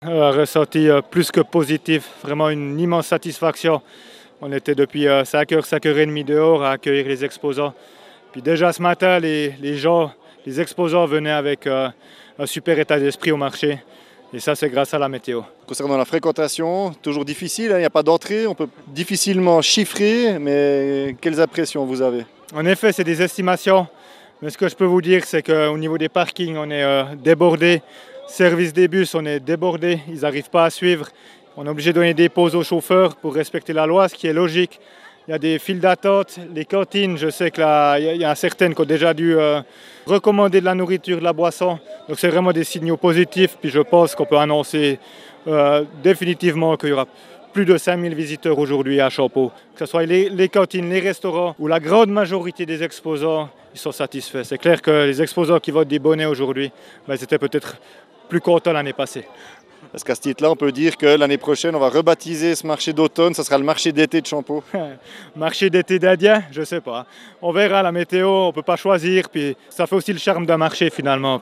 Ressenti plus que positif, vraiment une immense satisfaction. On était depuis 5h, 5h30 dehors à accueillir les exposants. Puis déjà ce matin, les gens, les exposants venaient avec un super état d'esprit au marché. Et ça, c'est grâce à la météo. Concernant la fréquentation, toujours difficile, hein, il n'y a pas d'entrée, on peut difficilement chiffrer, mais quelles impressions vous avez? En effet, c'est des estimations. Mais ce que je peux vous dire, c'est qu'au niveau des parkings, on est débordé. Service des bus, on est débordé. Ils n'arrivent pas à suivre. On est obligé de donner des pauses aux chauffeurs pour respecter la loi, ce qui est logique. Il y a des files d'attente. Les cantines, je sais qu'il y a certaines qui ont déjà dû recommander de la nourriture, de la boisson. Donc c'est vraiment des signaux positifs. Puis je pense qu'on peut annoncer définitivement qu'il y aura plus de 5000 visiteurs aujourd'hui à Champeau. Que ce soit les cantines, les restaurants ou la grande majorité des exposants, ils sont satisfaits. C'est clair que les exposants qui votent des bonnets aujourd'hui, ils étaient peut-être plus contents l'année passée. Est-ce qu'à ce titre-là, on peut dire que l'année prochaine, on va rebaptiser ce marché d'automne, ça sera le marché d'été de Champeau? Marché d'été d'Indien, je sais pas. On verra la météo, on peut pas choisir, puis ça fait aussi le charme d'un marché finalement.